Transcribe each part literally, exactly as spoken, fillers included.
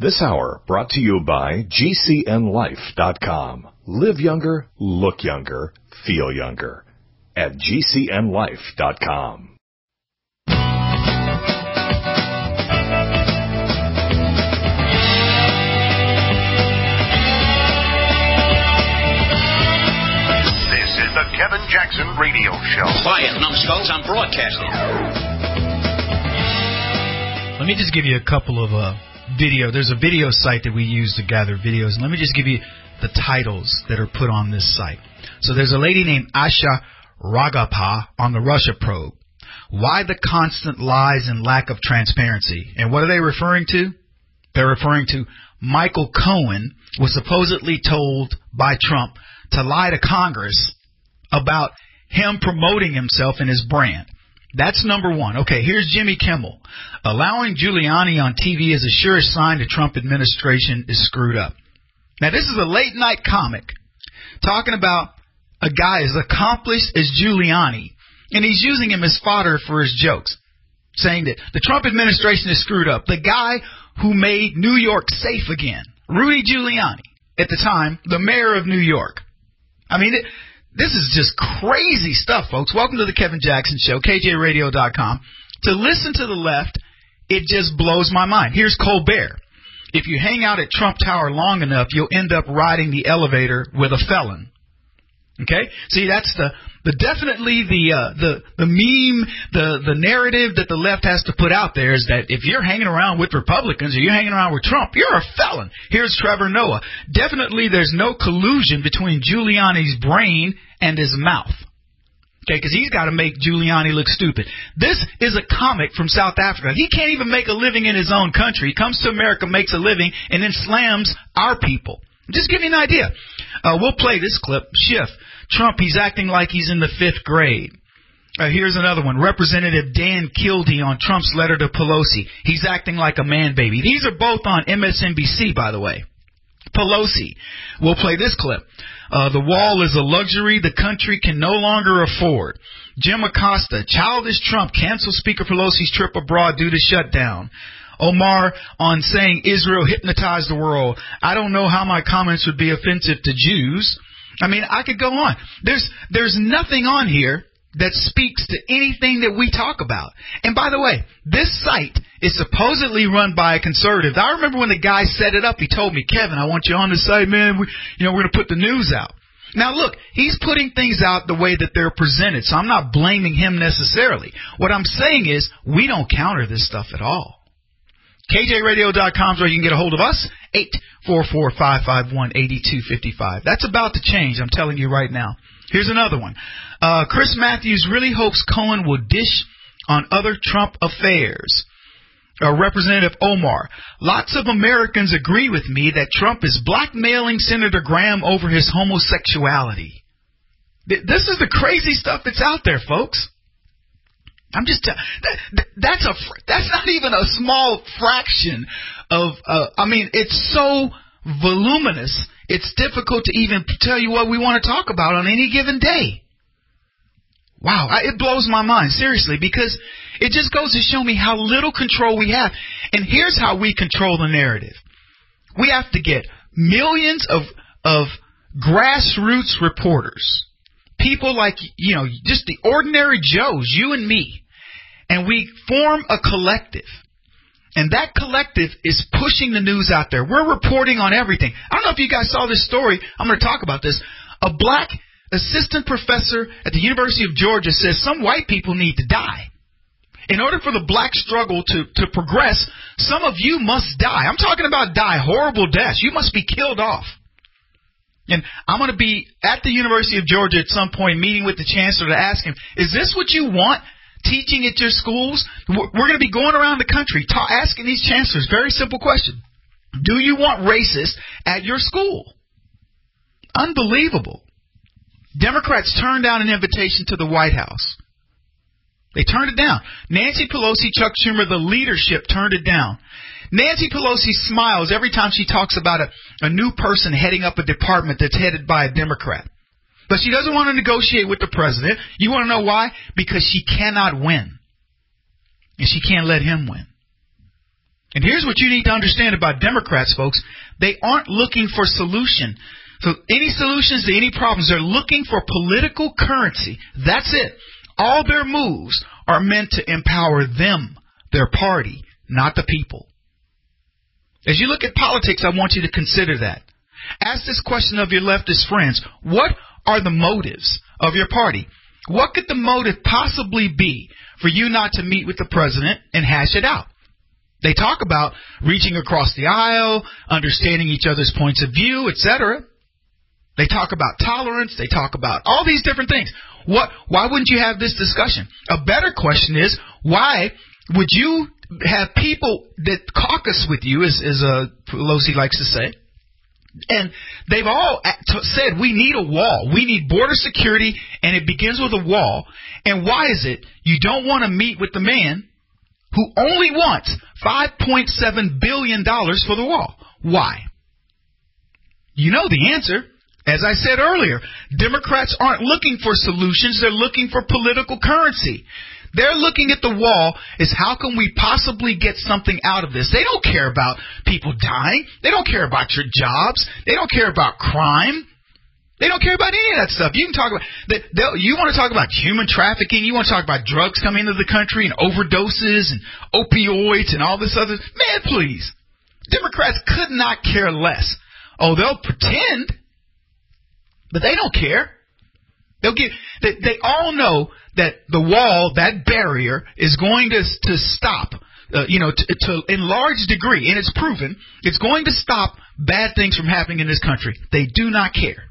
This hour brought to you by G C N life dot com. Live younger, look younger, feel younger at G C N life dot com. The Kevin Jackson Radio Show. Quiet, numbskulls, I'm broadcasting. Let me just give you a couple of uh, video. There's a video site that we use to gather videos. Let me just give you the titles that are put on this site. So there's a lady named Asha Ragappa on the Russia probe. Why the constant lies and lack of transparency? And what are they referring to? They're referring to Michael Cohen was supposedly told by Trump to lie to Congress about him promoting himself and his brand. That's number one. Okay, here's Jimmy Kimmel. Allowing Giuliani on T V is a sure sign the Trump administration is screwed up. Now, this is a late-night comic talking about a guy as accomplished as Giuliani, and he's using him as fodder for his jokes, saying that the Trump administration is screwed up. The guy who made New York safe again, Rudy Giuliani, at the time, the mayor of New York. I mean, it, this is just crazy stuff, folks. Welcome to the Kevin Jackson Show, K J radio dot com. To listen to the left, it just blows my mind. Here's Colbert. If you hang out at Trump Tower long enough, you'll end up riding the elevator with a felon. Okay? See, that's the, the definitely the uh, the the meme, the the narrative that the left has to put out there is that if you're hanging around with Republicans or you're hanging around with Trump, you're a felon. Here's Trevor Noah. Definitely there's no collusion between Giuliani's brain and his mouth. Okay, because he's got to make Giuliani look stupid. This is a comic from South Africa. He can't even make a living in his own country. He comes to America, makes a living, and then slams our people. Just give you an idea. Uh, we'll play this clip. Schiff. Trump, he's acting like he's in the fifth grade. Uh, here's another one. Representative Dan Kildee on Trump's letter to Pelosi. He's acting like a man baby. These are both on M S N B C, by the way. Pelosi. We'll play this clip. Uh, the wall is a luxury the country can no longer afford. Jim Acosta. Childish Trump cancels Speaker Pelosi's trip abroad due to shutdown. Omar on saying Israel hypnotized the world. I don't know how my comments would be offensive to Jews. I mean, I could go on. There's there's nothing on here that speaks to anything that we talk about. And by the way, this site is supposedly run by a conservative. I remember when the guy set it up, he told me, Kevin, I want you on the site, man. We, you know, we're going to put the news out. Now, look, he's putting things out the way that they're presented, so I'm not blaming him necessarily. What I'm saying is we don't counter this stuff at all. K J radio dot com is where you can get a hold of us. eight four four, five five one, eight two five five. That's about to change, I'm telling you right now. Here's another one. Uh, Chris Matthews really hopes Cohen will dish on other Trump affairs. Uh, Representative Omar. Lots of Americans agree with me that Trump is blackmailing Senator Graham over his homosexuality. Th- this is the crazy stuff that's out there, folks. I'm just t- that, that's a that's not even a small fraction of uh, I mean, it's so voluminous. It's difficult to even tell you what we want to talk about on any given day. Wow, I, it blows my mind, seriously, because it just goes to show me how little control we have. And here's how we control the narrative. We have to get millions of of grassroots reporters, people like, you know, just the ordinary Joes, you and me. And we form a collective. And that collective is pushing the news out there. We're reporting on everything. I don't know if you guys saw this story. I'm going to talk about this. A black assistant professor at the University of Georgia says some white people need to die. In order for the black struggle to, to progress, some of you must die. I'm talking about die, horrible deaths. You must be killed off. And I'm going to be at the University of Georgia at some point meeting with the chancellor to ask him, is this what you want? Teaching at your schools? We're going to be going around the country ta- asking these chancellors, very simple question. Do you want racists at your school? Unbelievable. Democrats turned down an invitation to the White House. They turned it down. Nancy Pelosi, Chuck Schumer, the leadership turned it down. Nancy Pelosi smiles every time she talks about a, a new person heading up a department that's headed by a Democrat. But she doesn't want to negotiate with the president. You want to know why? Because she cannot win. And she can't let him win. And here's what you need to understand about Democrats, folks. They aren't looking for solution. So any solutions to any problems, they're looking for political currency. That's it. All their moves are meant to empower them, their party, not the people. As you look at politics, I want you to consider that. Ask this question of your leftist friends. What are the motives of your party? What could the motive possibly be for you not to meet with the president and hash it out? They talk about reaching across the aisle, understanding each other's points of view, et cetera. They talk about tolerance. They talk about all these different things. What? Why wouldn't you have this discussion? A better question is, why would you have people that caucus with you, as, as uh, Pelosi likes to say, and they've all said we need a wall. We need border security, and it begins with a wall. And why is it you don't want to meet with the man who only wants five point seven billion dollars for the wall? Why? You know the answer. As I said earlier, Democrats aren't looking for solutions. They're looking for political currency. They're looking at the wall as how can we possibly get something out of this. They don't care about people dying. They don't care about your jobs. They don't care about crime. They don't care about any of that stuff. You can talk about that. You want to talk about human trafficking. You want to talk about drugs coming into the country and overdoses and opioids and all this other. Man, please. Democrats could not care less. Oh, they'll pretend, but they don't care. They'll give. They, they all know that the wall, that barrier, is going to to stop. Uh, you know, to, to in large degree, and it's proven, it's going to stop bad things from happening in this country. They do not care.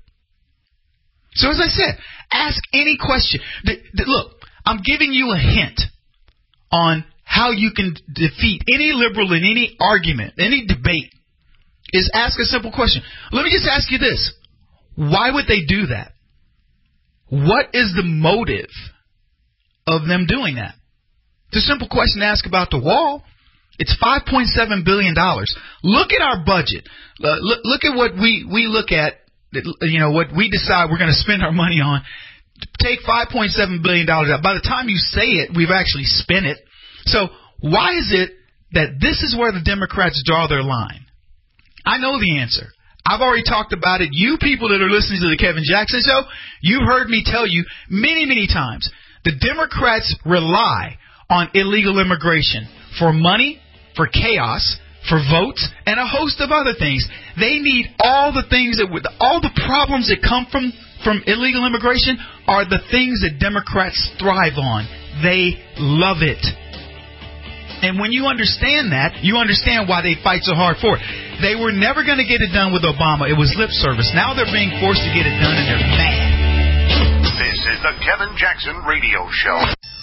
So as I said, ask any question. The, the, look, I'm giving you a hint on how you can defeat any liberal in any argument, any debate, is ask a simple question. Let me just ask you this. Why would they do that? What is the motive of them doing that? It's a simple question to ask about the wall. It's five point seven billion dollars. Look at our budget. Uh, look, look at what we, we look at, you know, what we decide we're going to spend our money on. Take five point seven billion dollars out. By the time you say it, we've actually spent it. So why is it that this is where the Democrats draw their line? I know the answer. I've already talked about it. You people that are listening to the Kevin Jackson Show, you've heard me tell you many, many times. The Democrats rely on illegal immigration for money, for chaos, for votes, and a host of other things. They need all the things that would, all the problems that come from, from illegal immigration are the things that Democrats thrive on. They love it. And when you understand that, you understand why they fight so hard for it. They were never going to get it done with Obama. It was lip service. Now they're being forced to get it done, and they're mad. This is the Kevin Jackson Radio Show.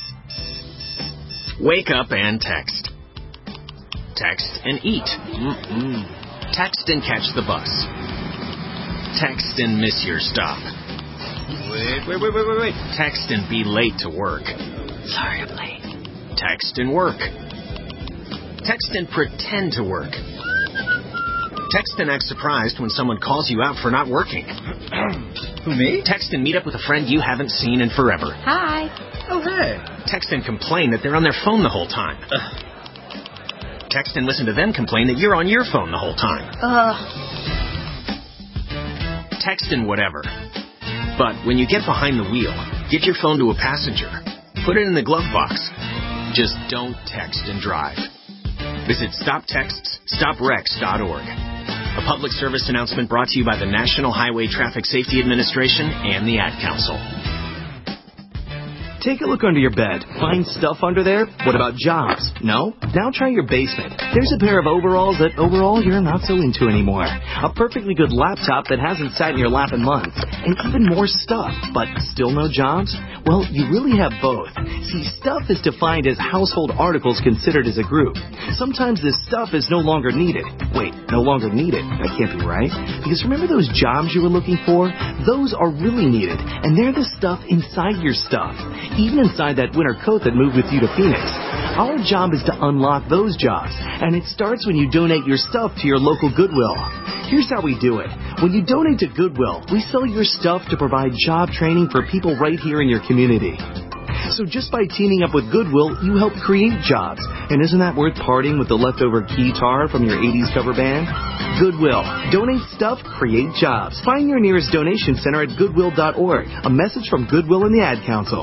Wake up and text. Text and eat. Mm-mm. Text and catch the bus. Text and miss your stop. Wait, wait, wait, wait, wait, wait. Text and be late to work. Sorry, I'm late. Text and work. Text and pretend to work. Text and act surprised when someone calls you out for not working. Who, me? Text and meet up with a friend you haven't seen in forever. Hi. Oh, hey. Text and complain that they're on their phone the whole time. Ugh. Text and listen to them complain that you're on your phone the whole time. Ugh. Text and whatever. But when you get behind the wheel, give your phone to a passenger. Put it in the glove box. Just don't text and drive. Visit stop texts stop wrecks dot org. A public service announcement brought to you by the National Highway Traffic Safety Administration and the Ad Council. Take a look under your bed. Find stuff under there? What about jobs? No? Now try your basement. There's a pair of overalls that overall you're not so into anymore. A perfectly good laptop that hasn't sat in your lap in months. And even more stuff, but still no jobs? Well, you really have both. See, stuff is defined as household articles considered as a group. Sometimes this stuff is no longer needed. Wait, no longer needed? That can't be right. Because remember those jobs you were looking for? Those are really needed. And they're the stuff inside your stuff. Even inside that winter coat that moved with you to Phoenix. Our job is to unlock those jobs, and it starts when you donate your stuff to your local Goodwill. Here's how we do it. When you donate to Goodwill, we sell your stuff to provide job training for people right here in your community. So just by teaming up with Goodwill, you help create jobs. And isn't that worth parting with the leftover guitar from your eighties cover band? Goodwill. Donate stuff, create jobs. Find your nearest donation center at goodwill dot org. A message from Goodwill and the Ad Council.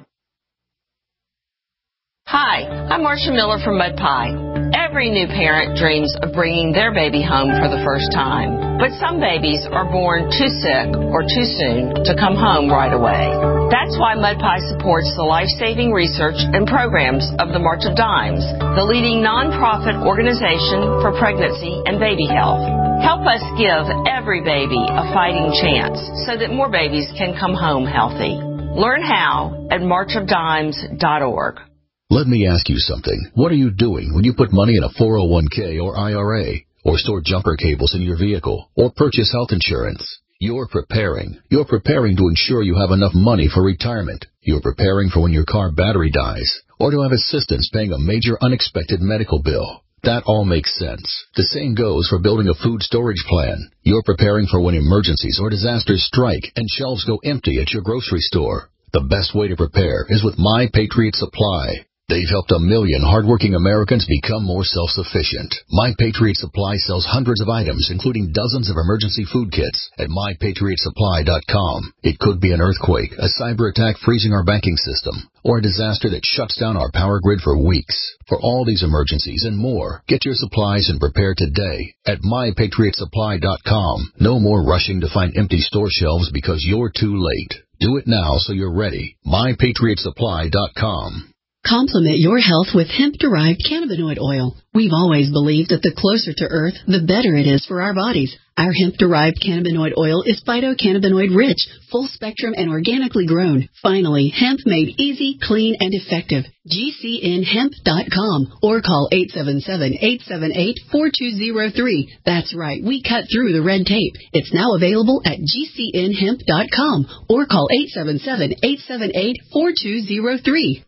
Hi, I'm Marcia Miller from Mud Pie. Every new parent dreams of bringing their baby home for the first time. But some babies are born too sick or too soon to come home right away. That's why Mud Pie supports the life-saving research and programs of the March of Dimes, the leading nonprofit organization for pregnancy and baby health. Help us give every baby a fighting chance so that more babies can come home healthy. Learn how at march of dimes dot org. Let me ask you something. What are you doing when you put money in a four oh one k or I R A, or store jumper cables in your vehicle, or purchase health insurance? You're preparing. You're preparing to ensure you have enough money for retirement. You're preparing for when your car battery dies, or to have assistance paying a major unexpected medical bill. That all makes sense. The same goes for building a food storage plan. You're preparing for when emergencies or disasters strike and shelves go empty at your grocery store. The best way to prepare is with My Patriot Supply. They've helped a million hardworking Americans become more self-sufficient. My Patriot Supply sells hundreds of items, including dozens of emergency food kits at my patriot supply dot com. It could be an earthquake, a cyber attack freezing our banking system, or a disaster that shuts down our power grid for weeks. For all these emergencies and more, get your supplies and prepare today at my patriot supply dot com. No more rushing to find empty store shelves because you're too late. Do it now so you're ready. my patriot supply dot com. Complement your health with hemp-derived cannabinoid oil. We've always believed that the closer to Earth, the better it is for our bodies. Our hemp-derived cannabinoid oil is phytocannabinoid-rich, full-spectrum, and organically grown. Finally, hemp made easy, clean, and effective. G C N hemp dot com or call eight seven seven, eight seven eight, four two zero three. That's right, we cut through the red tape. It's now available at G C N hemp dot com or call eight seven seven, eight seven eight, four two zero three.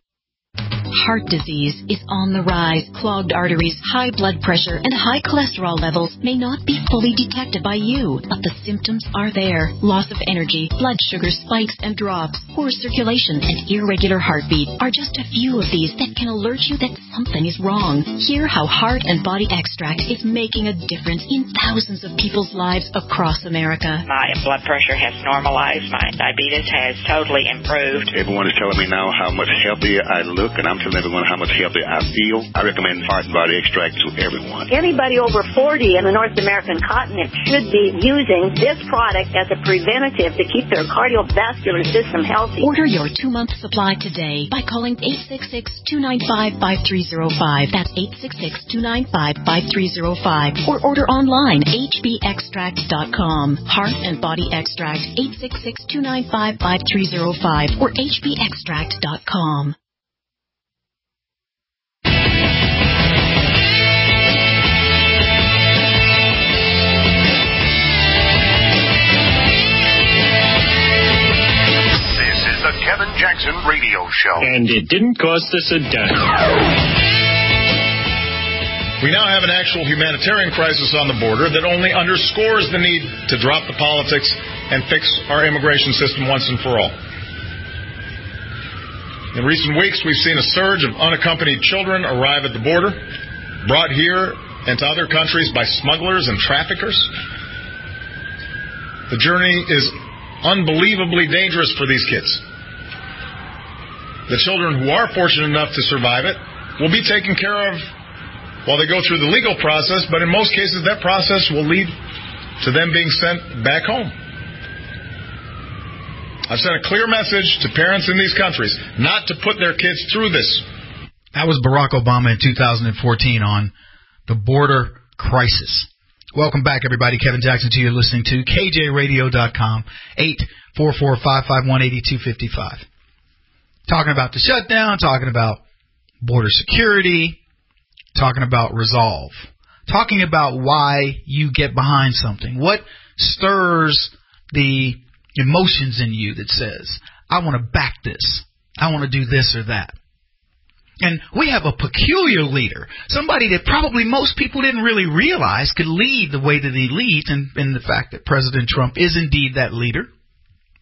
Heart disease is on the rise. Clogged arteries, high blood pressure, and high cholesterol levels may not be fully detected by you, but the symptoms are there. Loss of energy, blood sugar spikes and drops, poor circulation, and irregular heartbeat are just a few of these that can alert you that something is wrong. Hear how Heart and Body Extract is making a difference in thousands of people's lives across America. My blood pressure has normalized. My diabetes has totally improved. Everyone is telling me now how much healthier I look, and I'm telling everyone how much healthier I feel. I recommend Heart and Body Extract to everyone. Anybody over forty in the North American continent should be using this product as a preventative to keep their cardiovascular system healthy. Order your two-month supply today by calling eight six six, two nine five, five three zero five. That's eight six six, two nine five, five three zero five. Or order online, h b extract dot com. Heart and Body Extract, eight six six, two nine five, five three zero five or h b extract dot com. The Kevin Jackson Radio Show. And it didn't cost us a dime. We now have an actual humanitarian crisis on the border that only underscores the need to drop the politics and fix our immigration system once and for all. In recent weeks, we've seen a surge of unaccompanied children arrive at the border, brought here and to other countries by smugglers and traffickers. The journey is unbelievably dangerous for these kids. The children who are fortunate enough to survive it will be taken care of while they go through the legal process, but in most cases that process will lead to them being sent back home. I've sent a clear message to parents in these countries not to put their kids through this. That was Barack Obama in two thousand fourteen on the border crisis. Welcome back, everybody. Kevin Jackson to you, listening to K J radio dot com, eight four four, five five one, eight two five five. Talking about the shutdown, talking about border security, talking about resolve, talking about why you get behind something. What stirs the emotions in you that says, I want to back this, I want to do this or that. And we have a peculiar leader, somebody that probably most people didn't really realize could lead the way that he leads, and, and the fact that President Trump is indeed that leader.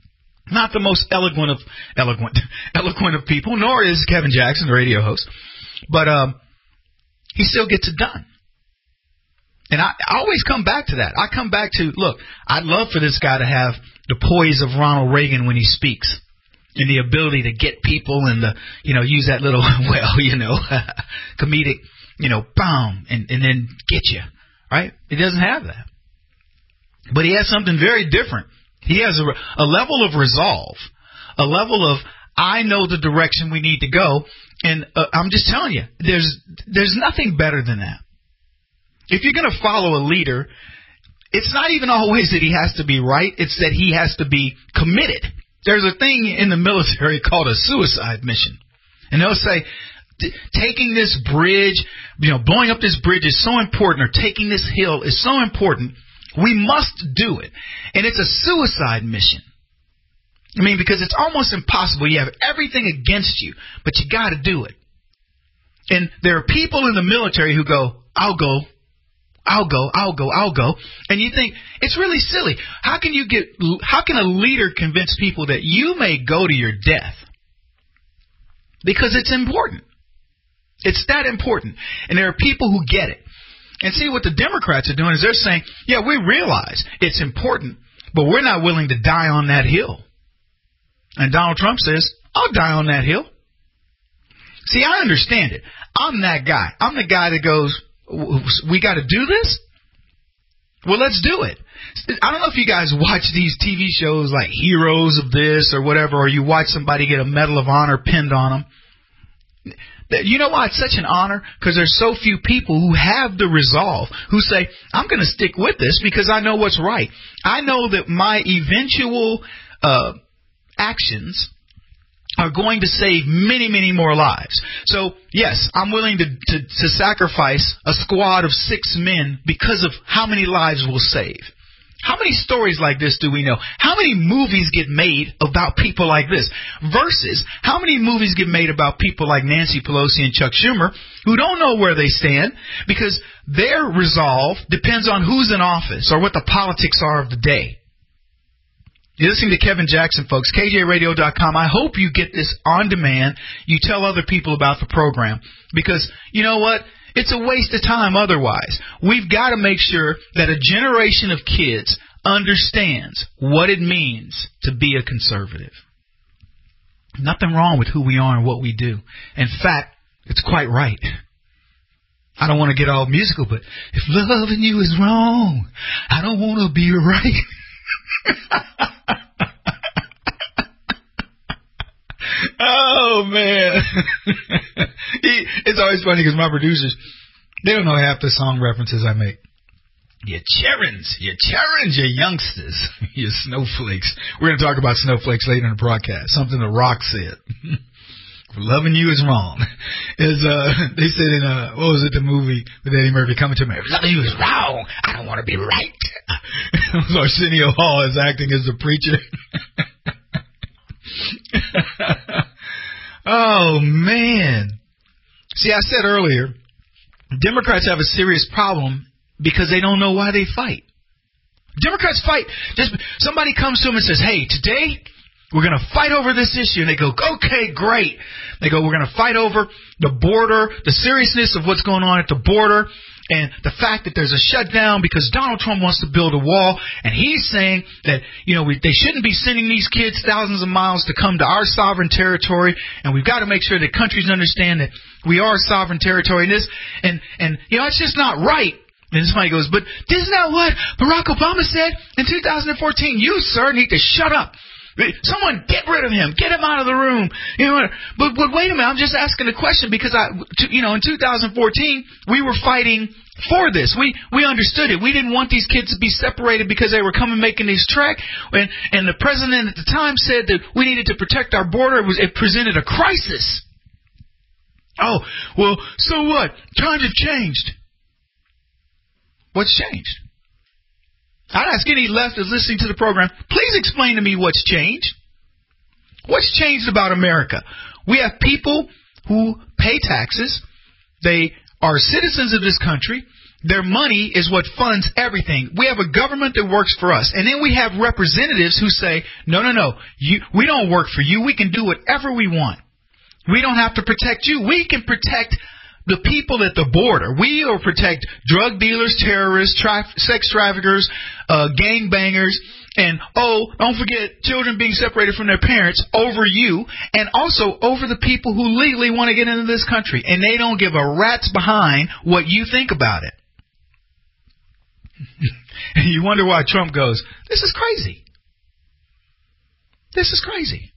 Not the most eloquent of eloquent, eloquent of people, nor is Kevin Jackson, the radio host. But um, he still gets it done. And I, I always come back to that. I come back to, look, I'd love for this guy to have the poise of Ronald Reagan when he speaks, and the ability to get people and the, you know, use that little, well, you know, comedic, you know, boom, and, and then get you, right? He doesn't have that. But he has something very different. He has a, a level of resolve, a level of, I know the direction we need to go, and uh, I'm just telling you, there's there's nothing better than that. If you're going to follow a leader, it's not even always that he has to be right. It's that he has to be committed. There's a thing in the military called a suicide mission. And they'll say, taking this bridge, you know, blowing up this bridge is so important, or taking this hill is so important, we must do it. And it's a suicide mission. I mean, because it's almost impossible. You have everything against you, but you got to do it. And there are people in the military who go, I'll go. I'll go, I'll go, I'll go. And you think, it's really silly. How can you get, how can a leader convince people that you may go to your death? Because it's important. It's that important. And there are people who get it. And see, what the Democrats are doing is they're saying, yeah, we realize it's important, but we're not willing to die on that hill. And Donald Trump says, I'll die on that hill. See, I understand it. I'm that guy. I'm the guy that goes, we got to do this? Well, let's do it. I don't know if you guys watch these T V shows like Heroes of this or whatever, or you watch somebody get a Medal of Honor pinned on them. You know why it's such an honor? Because there's so few people who have the resolve, who say, I'm going to stick with this because I know what's right. I know that my eventual uh, actions are going to save many, many more lives. So, yes, I'm willing to, to, to sacrifice a squad of six men because of how many lives we'll save. How many stories like this do we know? How many movies get made about people like this? Versus how many movies get made about people like Nancy Pelosi and Chuck Schumer who don't know where they stand because their resolve depends on who's in office or what the politics are of the day. You're listening to Kevin Jackson, folks. K J radio dot com. I hope you get this on demand. You tell other people about the program because, you know what? It's a waste of time otherwise. We've got to make sure that a generation of kids understands what it means to be a conservative. Nothing wrong with who we are and what we do. In fact, it's quite right. I don't want to get all musical, but if loving you is wrong, I don't want to be right. Oh, man. It's always funny because my producers, they don't know half the song references I make. You childrens, you childrens, you youngsters, you snowflakes. We're going to talk about snowflakes later in the broadcast, something The Rock said. Loving you is wrong. Is uh, they said in, uh, what was it, the movie with Eddie Murphy, Coming to America? Loving you is wrong. I don't want to be right. Arsenio Hall is acting as the preacher. Oh, man. See, I said earlier, Democrats have a serious problem because they don't know why they fight. Democrats fight. Just somebody comes to them and says, hey, today we're going to fight over this issue. And they go, okay, great. They go, we're going to fight over the border, the seriousness of what's going on at the border, and the fact that there's a shutdown because Donald Trump wants to build a wall, and he's saying that, you know, we, they shouldn't be sending these kids thousands of miles to come to our sovereign territory, and we've got to make sure that countries understand that we are sovereign territory. And this, and, and you know, it's just not right. And somebody goes, but isn't that what Barack Obama said in two thousand fourteen? You, sir, need to shut up. Someone get rid of him. Get him out of the room. You know, but, but wait a minute. I'm just asking a question because, I, you know, in two thousand fourteen, we were fighting for this. We we understood it. We didn't want these kids to be separated because they were coming making this trek. And, and the president at the time said that we needed to protect our border. It, was, it presented a crisis. Oh, well, so what? Times have changed. What's changed? I'd ask any leftist listening to the program, please explain to me what's changed. What's changed about America? We have people who pay taxes. They are citizens of this country. Their money is what funds everything. We have a government that works for us. And then we have representatives who say, no, no, no, you, we don't work for you. We can do whatever we want. We don't have to protect you. We can protect the people at the border. We will protect drug dealers, terrorists, traf- sex traffickers, uh, gangbangers, and, oh, don't forget children being separated from their parents over you, and also over the people who legally want to get into this country. And they don't give a rat's behind what you think about it. And you wonder why Trump goes, this is crazy. This is crazy.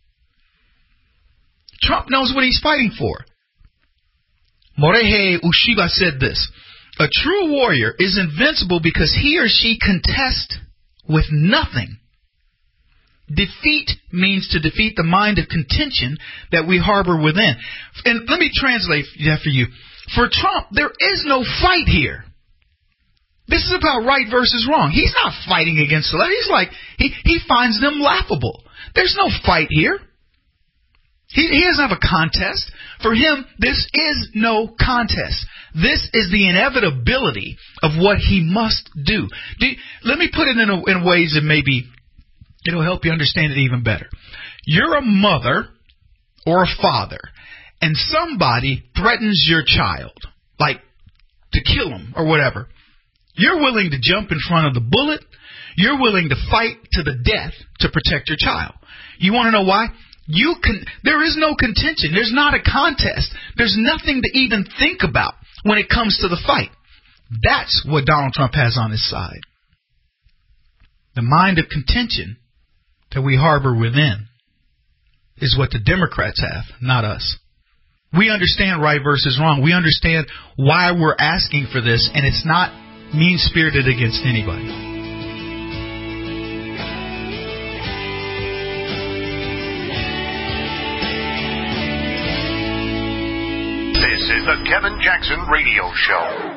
Trump knows what he's fighting for. Morihei Ueshiba said this: a true warrior is invincible because he or she contests with nothing. Defeat means to defeat the mind of contention that we harbor within. And let me translate that for you. For Trump, there is no fight here. This is about right versus wrong. He's not fighting against the left. He's like, he, he finds them laughable. There's no fight here. He, he doesn't have a contest. For him, this is no contest. This is the inevitability of what he must do. do let me put it in, a, in ways that maybe it'll help you understand it even better. You're a mother or a father, and somebody threatens your child, like to kill him or whatever. You're willing to jump in front of the bullet. You're willing to fight to the death to protect your child. You want to know why? You can. There is no contention. There's not a contest. There's nothing to even think about when it comes to the fight. That's what Donald Trump has on his side. The mind of contention that we harbor within is what the Democrats have, not us. We understand right versus wrong. We understand why we're asking for this, and it's not mean-spirited against anybody. This is the Kevin Jackson Radio Show.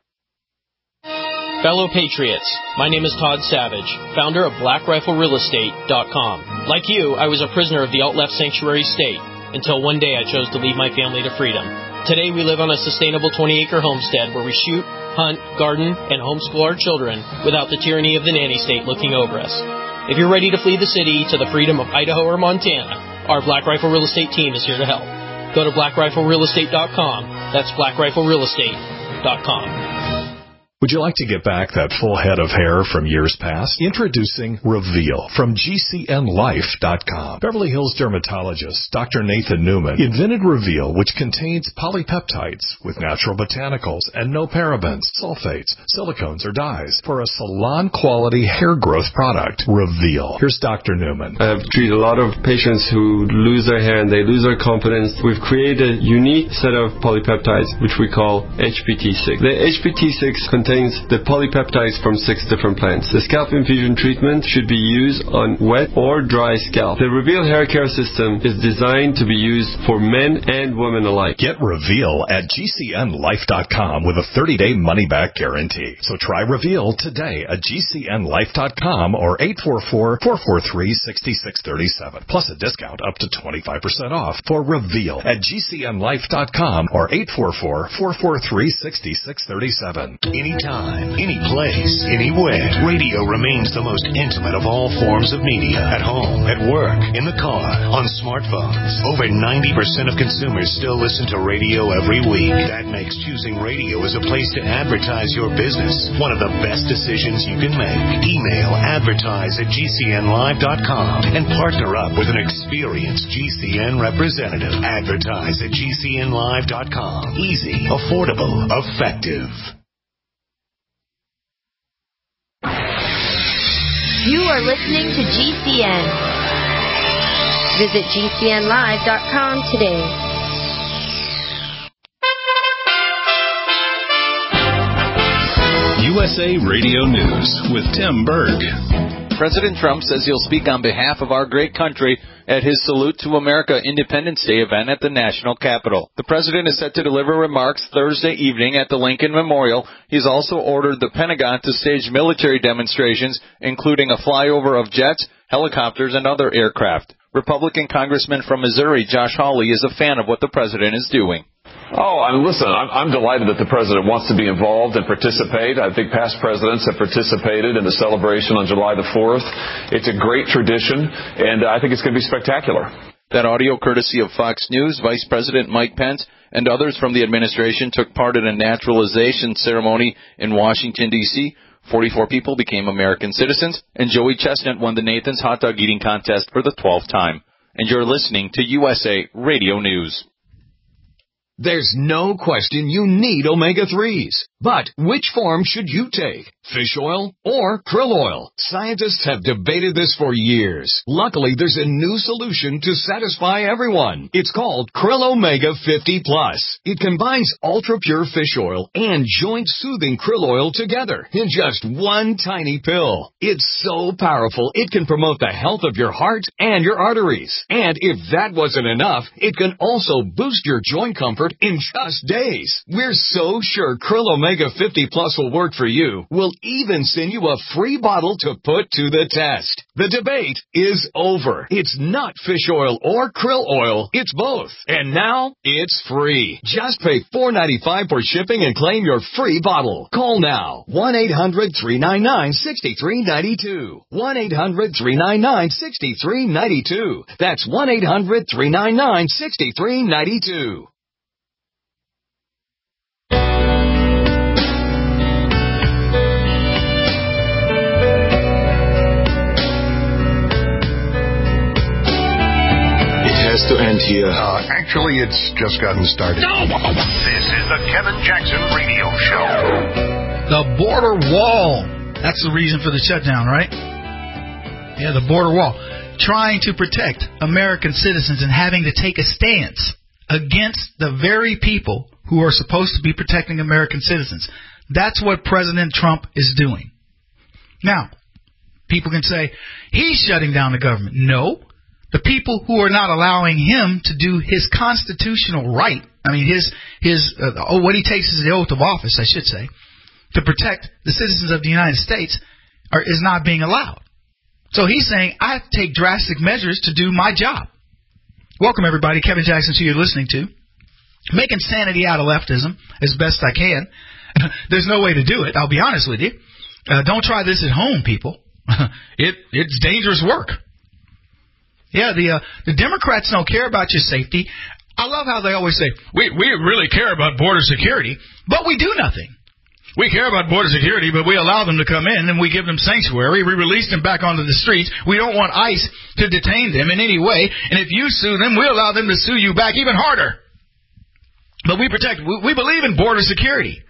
Fellow Patriots, my name is Todd Savage, founder of Black Rifle Real Estate dot com. Like you, I was a prisoner of the alt-left sanctuary state until one day I chose to lead my family to freedom. Today we live on a sustainable twenty-acre homestead where we shoot, hunt, garden, and homeschool our children without the tyranny of the nanny state looking over us. If you're ready to flee the city to the freedom of Idaho or Montana, our Black Rifle Real Estate team is here to help. Go to Black Rifle Real Estate dot com. That's Black Rifle Real Estate dot com. Would you like to get back that full head of hair from years past? Introducing Reveal from G C N Life dot com. Beverly Hills dermatologist Doctor Nathan Newman invented Reveal, which contains polypeptides with natural botanicals and no parabens, sulfates, silicones, or dyes for a salon-quality hair growth product. Reveal. Here's Doctor Newman. I have treated a lot of patients who lose their hair and they lose their confidence. We've created a unique set of polypeptides, which we call H P T six. The H P T six contains the polypeptides from six different plants. The scalp infusion treatment should be used on wet or dry scalp. The Reveal hair care system is designed to be used for men and women alike. Get Reveal at G C N Life dot com with a thirty-day money-back guarantee. So try Reveal today at G C N Life dot com or eight four four, four four three, six six three seven. Plus a discount up to twenty-five percent off for Reveal at G C N Life dot com or eight four four, four four three, six six three seven. Anytime, any place, anywhere, radio remains the most intimate of all forms of media. At home, at work, in the car, on smartphones. Over ninety percent of consumers still listen to radio every week. That makes choosing radio as a place to advertise your business one of the best decisions you can make. Email advertise at G C N Live dot com and partner up with an experienced G C N representative. Advertise at G C N Live dot com. Easy, affordable, effective. You are listening to G C N. Visit G C N Live dot com today. U S A Radio News with Tim Berg. President Trump says he'll speak on behalf of our great country at his Salute to America Independence Day event at the National Capitol. The president is set to deliver remarks Thursday evening at the Lincoln Memorial. He's also ordered the Pentagon to stage military demonstrations, including a flyover of jets, helicopters, and other aircraft. Republican Congressman from Missouri, Josh Hawley, is a fan of what the president is doing. Oh, I mean, listen, I'm, I'm delighted that the president wants to be involved and participate. I think past presidents have participated in the celebration on July the fourth. It's a great tradition, and I think it's going to be spectacular. That audio courtesy of Fox News. Vice President Mike Pence and others from the administration took part in a naturalization ceremony in Washington, D C forty-four people became American citizens, and Joey Chestnut won the Nathan's Hot Dog Eating Contest for the twelfth time. And you're listening to U S A Radio News. There's no question you need omega threes. But which form should you take? Fish oil or krill oil? Scientists have debated this for years. Luckily, there's a new solution to satisfy everyone. It's called Krill Omega fifty plus. It combines ultra-pure fish oil and joint-soothing krill oil together in just one tiny pill. It's so powerful, it can promote the health of your heart and your arteries. And if that wasn't enough, it can also boost your joint comfort in just days. We're so sure Krill Omega fifty plus will work for you. We'll even send you a free bottle to put to the test. The debate is over. It's not fish oil or krill oil. It's both. And now it's free. Just pay four dollars and ninety-five cents for shipping and claim your free bottle. Call now. one eight hundred three nine nine six three nine two. one eight hundred three nine nine six three nine two. That's one eight hundred three nine nine six three nine two. Has to end here. Uh, actually, it's just gotten started. This is the Kevin Jackson Radio Show. The border wall. That's the reason for the shutdown, right? Yeah, the border wall. Trying to protect American citizens and having to take a stance against the very people who are supposed to be protecting American citizens. That's what President Trump is doing. Now, people can say, he's shutting down the government. No. The people who are not allowing him to do his constitutional right, I mean, his, his, uh, oh, what he takes is the oath of office, I should say, to protect the citizens of the United States are, is not being allowed. So he's saying, I take drastic measures to do my job. Welcome, everybody. Kevin Jackson, who you're listening to. Making sanity out of leftism as best I can. There's no way to do it, I'll be honest with you. Uh, don't try this at home, people. it, it's dangerous work. Yeah, the uh, the Democrats don't care about your safety. I love how they always say, we we really care about border security, but we do nothing. We care about border security, but we allow them to come in and we give them sanctuary. We release them back onto the streets. We don't want ICE to detain them in any way. And if you sue them, we allow them to sue you back even harder. But we protect, we, we believe in border security.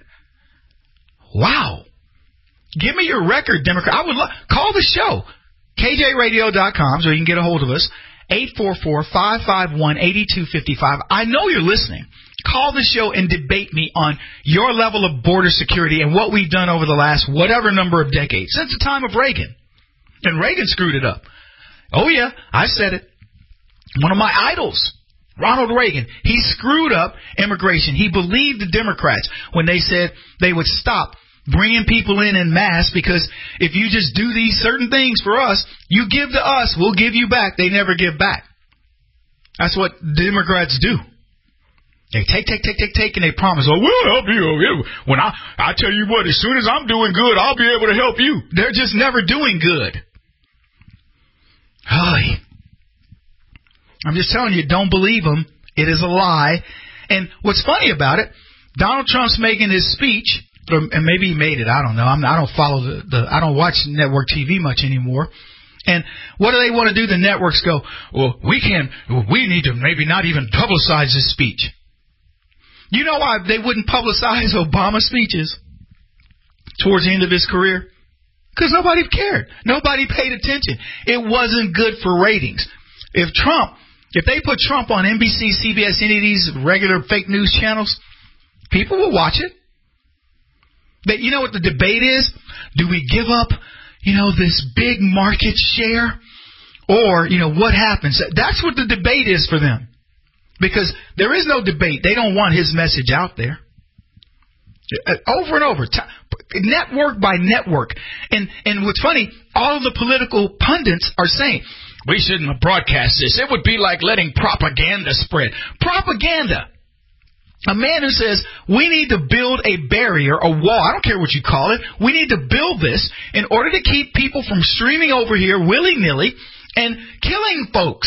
Wow. Give me your record, Democrat. I would love, call the show. K J radio dot com, so you can get a hold of us. eight four four, five five one, eight two five five. I know you're listening. Call the show and debate me on your level of border security and what we've done over the last whatever number of decades, since the time of Reagan. And Reagan screwed it up. Oh, yeah, I said it. One of my idols, Ronald Reagan, he screwed up immigration. He believed the Democrats when they said they would stop bringing people in en masse because if you just do these certain things for us, you give to us, we'll give you back. They never give back. That's what Democrats do. They take, take, take, take, take, and they promise, oh, we'll help you. When I, I tell you what, as soon as I'm doing good, I'll be able to help you. They're just never doing good. Hi. I'm just telling you, don't believe them. It is a lie. And what's funny about it, Donald Trump's making his speech, or, and maybe he made it. I don't know. I'm, I don't follow the, the. I don't watch network T V much anymore. And what do they want to do? The networks go, well, we can. We need to maybe not even publicize this speech. You know why they wouldn't publicize Obama's speeches towards the end of his career? Because nobody cared. Nobody paid attention. It wasn't good for ratings. If Trump, if they put Trump on N B C, C B S, any of these regular fake news channels, people will watch it. But you know what the debate is? Do we give up, you know, this big market share? Or, you know, what happens? That's what the debate is for them. Because there is no debate. They don't want his message out there. Over and over. Network by network. And and what's funny, all of the political pundits are saying, we shouldn't have broadcast this. It would be like letting propaganda spread. Propaganda. A man who says, we need to build a barrier, a wall, I don't care what you call it, we need to build this in order to keep people from streaming over here willy-nilly and killing folks.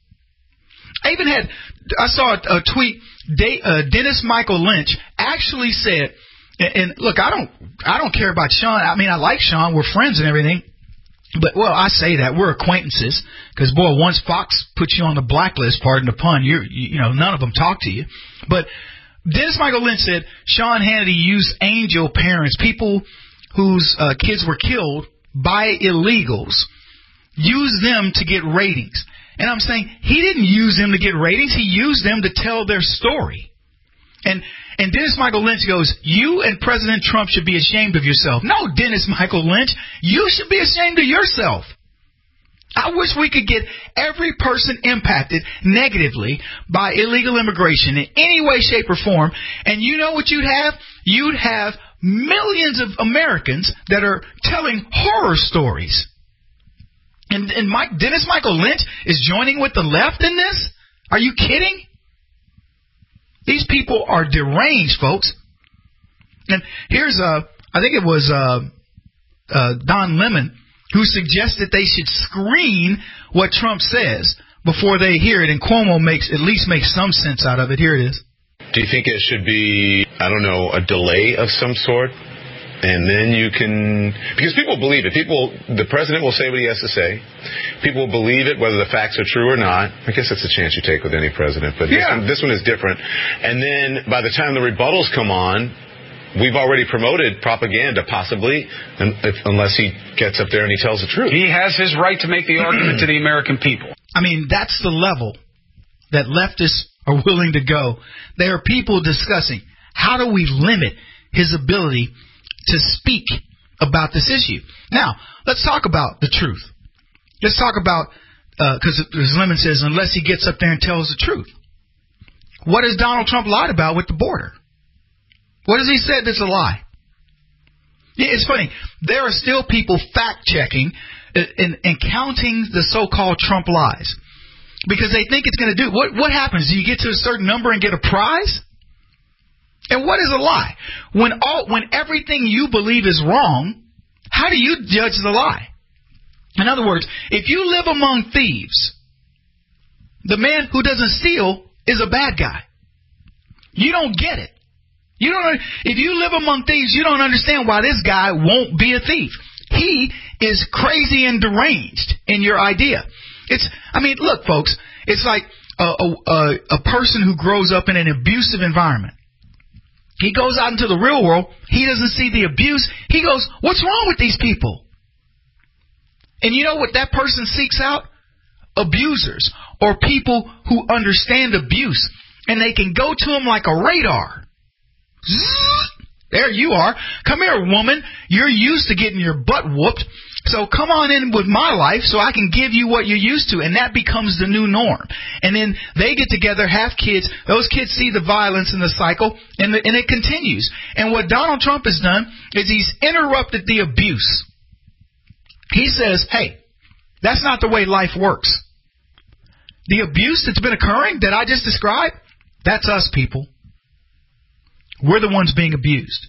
I even had, I saw a, a tweet, De, uh, Dennis Michael Lynch actually said, and, and look, I don't, I don't care about Sean. I mean, I like Sean, we're friends and everything. But, well, I say that. We're acquaintances. Because, boy, once Fox puts you on the blacklist, pardon the pun, you're, you, you know, none of them talk to you. But Dennis Michael Lynch said Sean Hannity used angel parents, people whose uh, kids were killed by illegals, used them to get ratings. And I'm saying he didn't use them to get ratings. He used them to tell their story. And and Dennis Michael Lynch goes, you and President Trump should be ashamed of yourself. No, Dennis Michael Lynch, you should be ashamed of yourself. I wish we could get every person impacted negatively by illegal immigration in any way, shape, or form. And you know what you'd have? You'd have millions of Americans that are telling horror stories. And, and Mike, Dennis Michael Lynch is joining with the left in this? Are you kidding? These people are deranged, folks. And here's, uh, I think it was uh, uh, Don Lemon who suggested they should screen what Trump says before they hear it. And Cuomo makes at least makes some sense out of it. Here it is. Do you think it should be, I don't know, a delay of some sort? And then you can, because people believe it. People, the president will say what he has to say. People will believe it, whether the facts are true or not. I guess that's a chance you take with any president. But yeah. this, one, this one is different. And then by the time the rebuttals come on, we've already promoted propaganda, possibly, if, unless he gets up there and he tells the truth. He has his right to make the argument to the American people. I mean, that's the level that leftists are willing to go. There are people discussing, how do we limit his ability to speak about this issue? Now, let's talk about the truth. Let's talk about, because uh, as Lemon says, unless he gets up there and tells the truth. What has Donald Trump lied about with the border? What has he said that's a lie? Yeah, it's funny. There are still people fact-checking and, and counting the so-called Trump lies because they think it's going to do. What, what happens? Do you get to a certain number and get a prize? And what is a lie? When all, when everything you believe is wrong, how do you judge the lie? In other words, if you live among thieves, the man who doesn't steal is a bad guy. You don't get it. You don't. If you live among thieves, you don't understand why this guy won't be a thief. He is crazy and deranged in your idea. It's. I mean, look, folks. It's like a, a, a person who grows up in an abusive environment. He goes out into the real world. He doesn't see the abuse. He goes, what's wrong with these people? And you know what that person seeks out? Abusers or people who understand abuse. And they can go to them like a radar. Zzz, there you are. Come here, woman. You're used to getting your butt whooped. So come on in with my life so I can give you what you're used to. And that becomes the new norm. And then they get together, have kids. Those kids see the violence in the cycle, and, the, and it continues. And what Donald Trump has done is he's interrupted the abuse. He says, hey, that's not the way life works. The abuse that's been occurring that I just described, that's us, people. We're the ones being abused.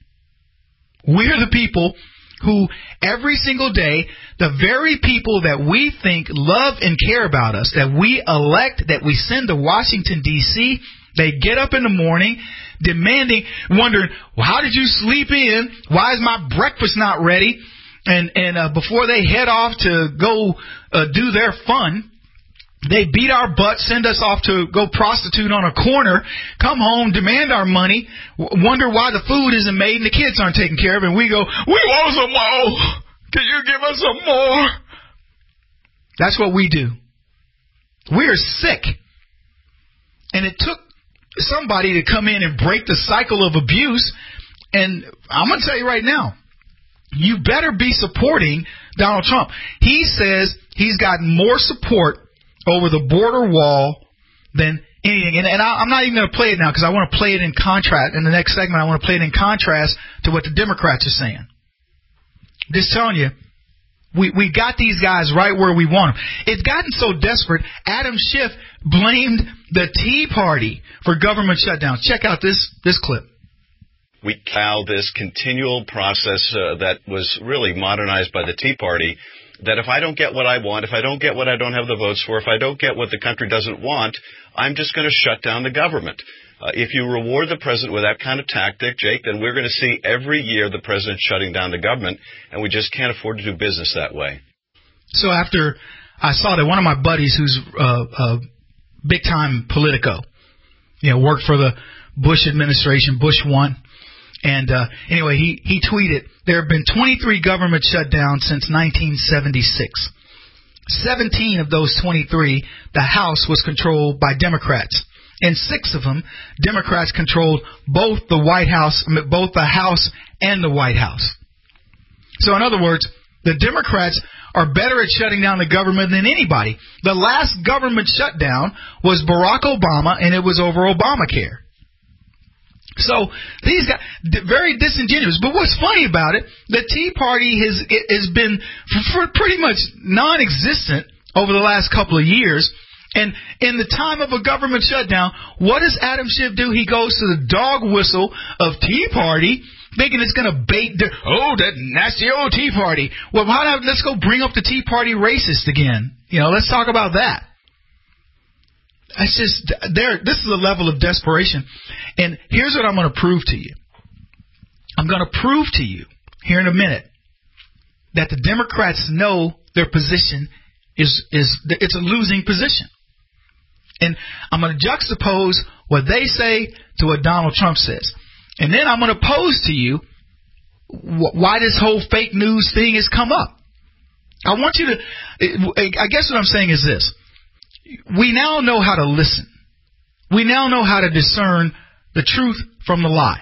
We're the people who every single day, the very people that we think love and care about us, that we elect, that we send to Washington, D C, they get up in the morning demanding, wondering, well, how did you sleep in? Why is my breakfast not ready? And, and uh, before they head off to go uh, do their fun, they beat our butts, send us off to go prostitute on a corner, come home, demand our money, w- wonder why the food isn't made and the kids aren't taken care of, and we go, we want some more. Can you give us some more? That's what we do. We are sick. And it took somebody to come in and break the cycle of abuse. And I'm going to tell you right now, you better be supporting Donald Trump. He says he's got more support over the border wall than anything. And, and I, I'm not even going to play it now because I want to play it in contrast. In the next segment, I want to play it in contrast to what the Democrats are saying. Just telling you, We we got these guys right where we want them. It's gotten so desperate, Adam Schiff blamed the Tea Party for government shutdown. Check out this, this clip. We allow this continual process uh, that was really modernized by the Tea Party, that if I don't get what I want, if I don't get what I don't have the votes for, if I don't get what the country doesn't want, I'm just going to shut down the government. Uh, if you reward the president with that kind of tactic, Jake, then we're going to see every year the president shutting down the government, and we just can't afford to do business that way. So after I saw that, one of my buddies who's uh, uh, big-time Politico, you know, worked for the Bush administration, Bush one, and uh, anyway, he, he tweeted, there have been twenty-three government shutdowns since nineteen seventy-six. seventeen of those twenty-three, the House was controlled by Democrats. And six of them, Democrats controlled both the White House, both the House and the White House. So in other words, the Democrats are better at shutting down the government than anybody. The last government shutdown was Barack Obama, and it was over Obamacare. So these guys, very disingenuous. But what's funny about it, the Tea Party has has been for pretty much non-existent over the last couple of years. And in the time of a government shutdown, what does Adam Schiff do? He goes to the dog whistle of Tea Party, thinking it's going to bait, the, oh, that nasty old Tea Party. Well, why not, let's go bring up the Tea Party racist again. You know, let's talk about that. It's just, there. This is a level of desperation. And here's what I'm going to prove to you. I'm going to prove to you here in a minute that the Democrats know their position is, is it's a losing position. And I'm going to juxtapose what they say to what Donald Trump says. And then I'm going to pose to you wh- why this whole fake news thing has come up. I want you to, I guess what I'm saying is this. We now know how to listen. We now know how to discern the truth from the lie.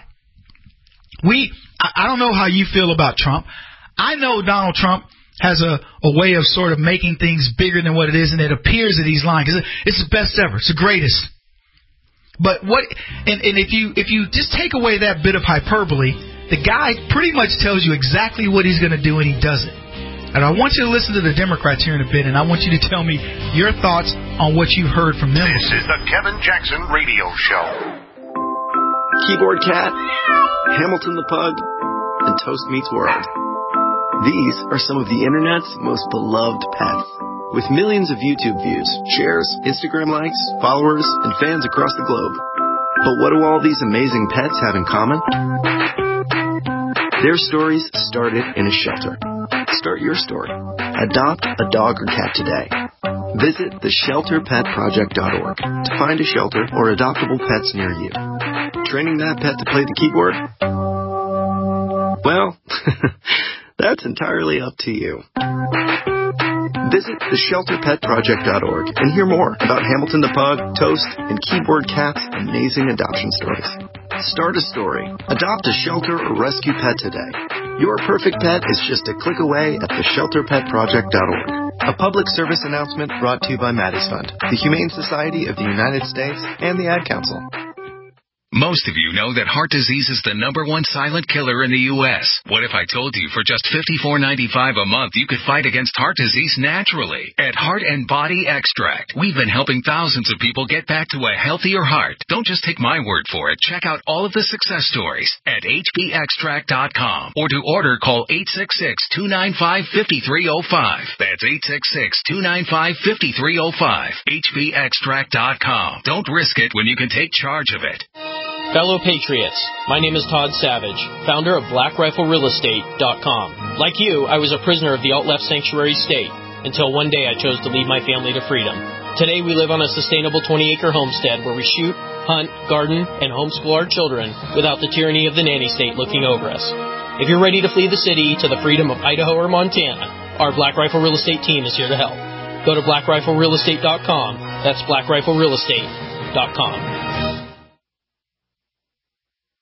We, I don't know how you feel about Trump. I know Donald Trump has a, a way of sort of making things bigger than what it is, and it appears that he's lying because it's the best ever. It's the greatest. But what, and, and if you if you just take away that bit of hyperbole, the guy pretty much tells you exactly what he's going to do, and he does it. And I want you to listen to the Democrats here in a bit, and I want you to tell me your thoughts on what you've heard from them. This is the Kevin Jackson Radio Show. Keyboard Cat, Hamilton the Pug, and Toast Meets World. These are some of the Internet's most beloved pets. With millions of YouTube views, shares, Instagram likes, followers, and fans across the globe. But what do all these amazing pets have in common? Their stories started in a shelter. Start your story. Adopt a dog or cat today. Visit the shelter pet project dot org to find a shelter or adoptable pets near you. Training that pet to play the keyboard? Well, that's entirely up to you. Visit the shelter pet project dot org and hear more about Hamilton the Pug, Toast, and Keyboard Cat's amazing adoption stories. Start a story. Adopt a shelter or rescue pet today. Your perfect pet is just a click away at the shelter pet project dot org. A public service announcement brought to you by Maddie's Fund, the Humane Society of the United States, and the Ad Council. Most of you know that heart disease is the number one silent killer in the U S What if I told you for just fifty-four ninety-five a month you could fight against heart disease naturally? At Heart and Body Extract, we've been helping thousands of people get back to a healthier heart. Don't just take my word for it. Check out all of the success stories at H B extract dot com, or to order, call eight six six, two nine five, five three zero five. That's eight six six, two nine five, five three zero five. H B extract dot com. Don't risk it when you can take charge of it. Fellow Patriots, my name is Todd Savage, founder of Black Rifle Real Estate dot com. Like you, I was a prisoner of the alt-left sanctuary state until one day I chose to lead my family to freedom. Today we live on a sustainable twenty-acre homestead where we shoot, hunt, garden, and homeschool our children without the tyranny of the nanny state looking over us. If you're ready to flee the city to the freedom of Idaho or Montana, our Black Rifle Real Estate team is here to help. Go to Black Rifle Real Estate dot com. That's Black Rifle Real Estate dot com.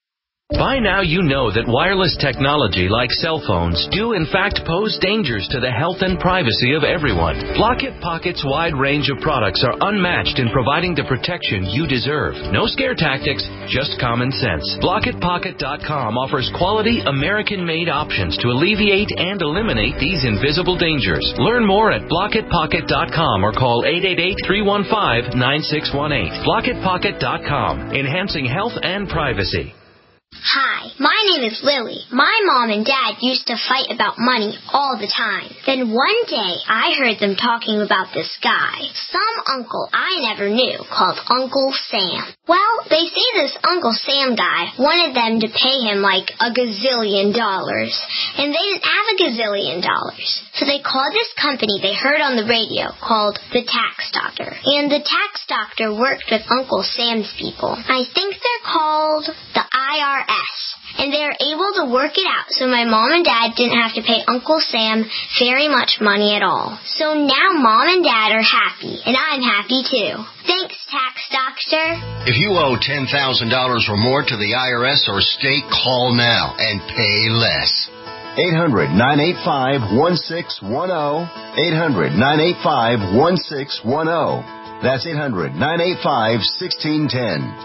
By now you know that wireless technology like cell phones do in fact pose dangers to the health and privacy of everyone. Block-It Pocket's wide range of products are unmatched in providing the protection you deserve. No scare tactics, just common sense. Block It Pocket dot com offers quality American-made options to alleviate and eliminate these invisible dangers. Learn more at Block It Pocket dot com or call eight eight eight, three one five, nine six one eight. Block It Pocket dot com, enhancing health and privacy. Hi, my name is Lily. My mom and dad used to fight about money all the time. Then one day, I heard them talking about this guy, some uncle I never knew, called Uncle Sam. Well, they say this Uncle Sam guy wanted them to pay him like a gazillion dollars, and they didn't have a gazillion dollars. So they called this company they heard on the radio called the Tax Doctor. And the Tax Doctor worked with Uncle Sam's people. I think they're called the I R S. And they're able to work it out so my mom and dad didn't have to pay Uncle Sam very much money at all. So now mom and dad are happy, and I'm happy too. Thanks, Tax Doctor. If you owe ten thousand dollars or more to the I R S or state, call now and pay less. eight hundred, nine eight five, one six one zero. eight hundred, nine eight five, one six one zero. That's eight hundred, nine eight five, one six one zero.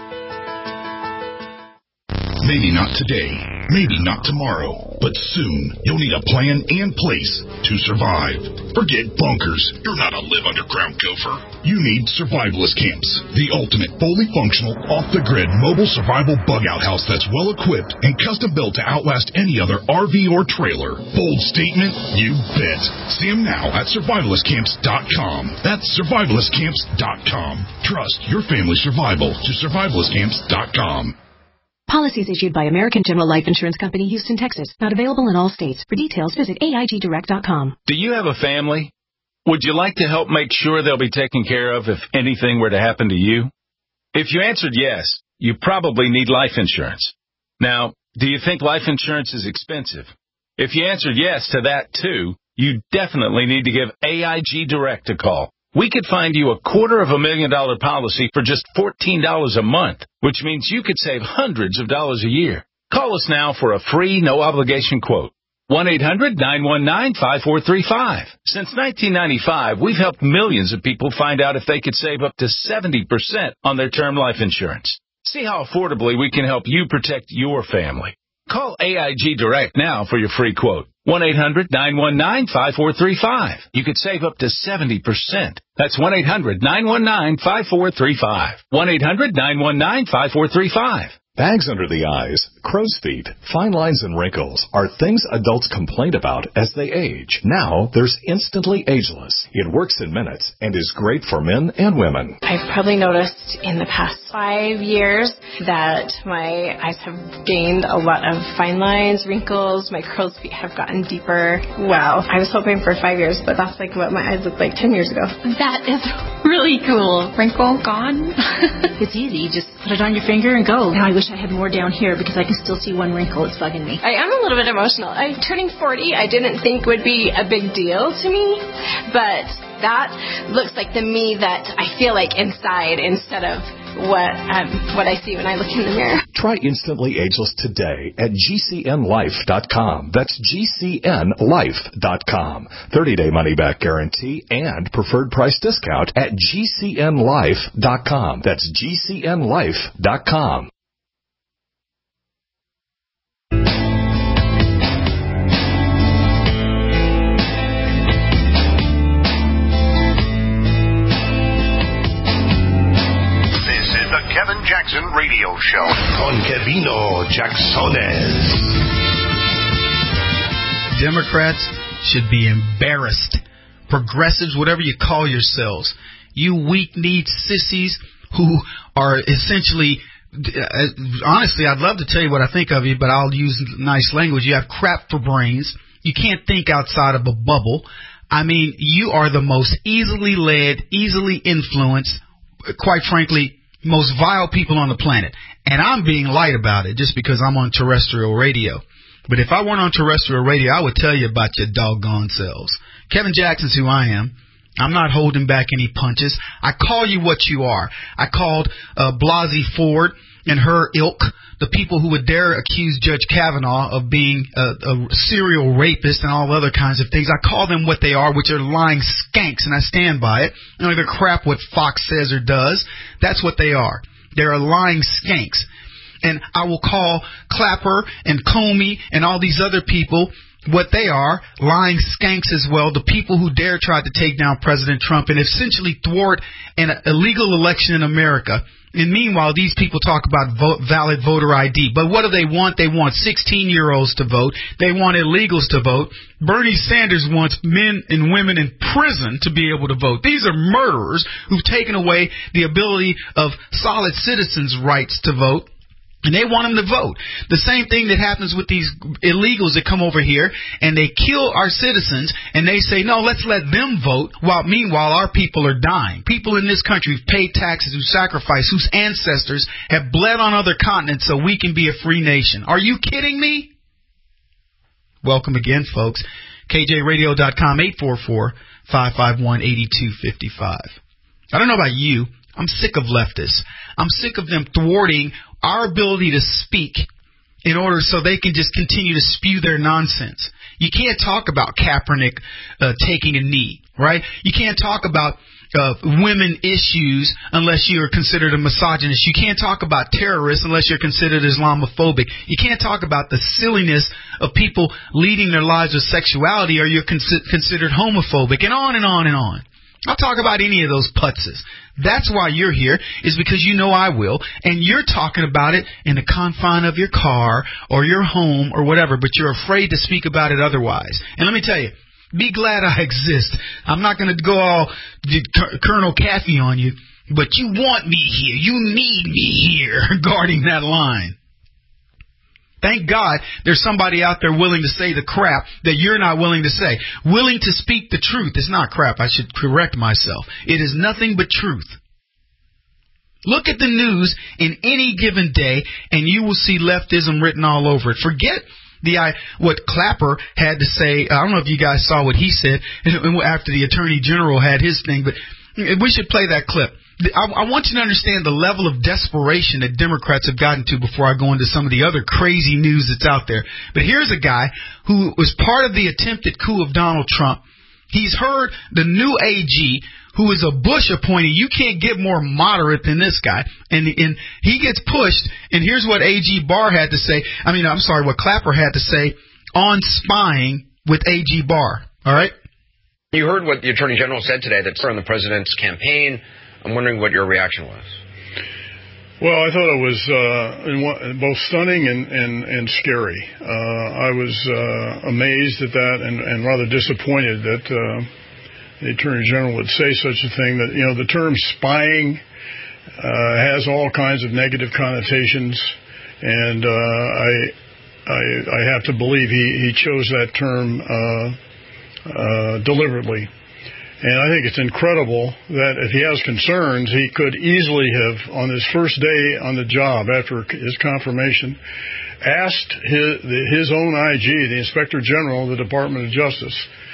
Maybe not today, maybe not tomorrow, but soon you'll need a plan and place to survive. Forget bunkers. You're not a live underground gopher. You need survivalist camps, the ultimate fully functional, off-the-grid mobile survival bug-out house that's well-equipped and custom-built to outlast any other R V or trailer. Bold statement? You bet. See them now at survivalist camps dot com. That's survivalist camps dot com. Trust your family's survival to survivalist camps dot com. Policies issued by American General Life Insurance Company, Houston, Texas. Not available in all states. For details, visit A I G direct dot com. Do you have a family? Would you like to help make sure they'll be taken care of if anything were to happen to you? If you answered yes, you probably need life insurance. Now, do you think life insurance is expensive? If you answered yes to that too, you definitely need to give A I G Direct a call. We could find you a quarter of a million dollar policy for just fourteen dollars a month, which means you could save hundreds of dollars a year. Call us now for a free, no-obligation quote. one eight hundred, nine one nine, five four three five. Since nineteen ninety-five, we've helped millions of people find out if they could save up to seventy percent on their term life insurance. See how affordably we can help you protect your family. Call A I G Direct now for your free quote. one eight hundred, nine one nine, five four three five. You could save up to seventy percent. That's one eight hundred, nine one nine, five four three five. one eight hundred, nine one nine, five four three five. Bags under the eyes, crow's feet, fine lines and wrinkles are things adults complain about as they age. Now there's Instantly Ageless. It works in minutes and is great for men and women. I've probably noticed in the past five years that my eyes have gained a lot of fine lines, wrinkles, my crow's feet have gotten deeper. Wow. I was hoping for five years, but that's like what my eyes looked like ten years ago. That is really cool. Wrinkle gone. It's easy. You just put it on your finger and go. Now I wish I had more down here because I can still see one wrinkle. It's bugging me. I am a little bit emotional. I'm turning forty. I didn't think would be a big deal to me, but that looks like the me that I feel like inside instead of what um, what I see when I look in the mirror. Try Instantly Ageless today at G C N life dot com. That's G C N life dot com. thirty-day money-back guarantee and preferred price discount at G C N life dot com. That's G C N life dot com. Kevin Jackson Radio Show. Con Kevino Jacksones. Democrats should be embarrassed. Progressives, whatever you call yourselves. You weak-kneed sissies who are essentially, honestly, I'd love to tell you what I think of you, but I'll use nice language. You have crap for brains. You can't think outside of a bubble. I mean, you are the most easily led, easily influenced, quite frankly, most vile people on the planet. And I'm being light about it just because I'm on terrestrial radio. But if I weren't on terrestrial radio, I would tell you about your doggone selves. Kevin Jackson's who I am. I'm not holding back any punches. I call you what you are. I called uh, Blasey Ford and her ilk, the people who would dare accuse Judge Kavanaugh of being a, a serial rapist and all other kinds of things. I call them what they are, which are lying skanks, and I stand by it. I don't give a crap what Fox says or does. That's what they are. They're lying skanks. And I will call Clapper and Comey and all these other people what they are, lying skanks as well, the people who dare try to take down President Trump and essentially thwart an illegal election in America. And meanwhile, these people talk about vote, valid voter I D. But what do they want? They want sixteen-year-olds to vote. They want illegals to vote. Bernie Sanders wants men and women in prison to be able to vote. These are murderers who've taken away the ability of solid citizens' rights to vote. And they want them to vote. The same thing that happens with these illegals that come over here and they kill our citizens and they say, no, let's let them vote, while meanwhile our people are dying. People in this country who've paid taxes, who sacrificed, whose ancestors have bled on other continents so we can be a free nation. Are you kidding me? Welcome again, folks. K J radio dot com, eight four four, five five one, eight two five five. I don't know about you. I'm sick of leftists. I'm sick of them thwarting our ability to speak in order so they can just continue to spew their nonsense. You can't talk about Kaepernick uh, taking a knee, right? You can't talk about uh, women issues unless you are considered a misogynist. You can't talk about terrorists unless you're considered Islamophobic. You can't talk about the silliness of people leading their lives with sexuality or you're con- considered homophobic, and on and on and on. I'll talk about any of those putzes. That's why you're here, is because you know I will, and you're talking about it in the confine of your car or your home or whatever, but you're afraid to speak about it otherwise. And let me tell you, be glad I exist. I'm not going to go all Colonel Caffey on you, but you want me here. You need me here guarding that line. Thank God there's somebody out there willing to say the crap that you're not willing to say. Willing to speak the truth. It's not crap. I should correct myself. It is nothing but truth. Look at the news in any given day, and you will see leftism written all over it. Forget the I, what Clapper had to say. I don't know if you guys saw what he said after the Attorney General had his thing, but we should play that clip. I, I want you to understand the level of desperation that Democrats have gotten to before I go into some of the other crazy news that's out there. But here's a guy who was part of the attempted coup of Donald Trump. He's heard the new A G, who is a Bush appointee. You can't get more moderate than this guy. And, and he gets pushed, and here's what A G Barr had to say. I mean, I'm sorry, what Clapper had to say on spying with A G Barr. All right? You heard what the Attorney General said today that's on the president's campaign. I'm wondering what your reaction was. Well, I thought it was uh, both stunning and, and, and scary. Uh, I was uh, amazed at that and, and rather disappointed that uh, the Attorney General would say such a thing. That, you know, the term spying uh, has all kinds of negative connotations, and uh, I, I I have to believe he, he chose that term uh, uh, deliberately. And I think it's incredible that if he has concerns, he could easily have, on his first day on the job after his confirmation, asked his, his own I G, the Inspector General of the Department of Justice,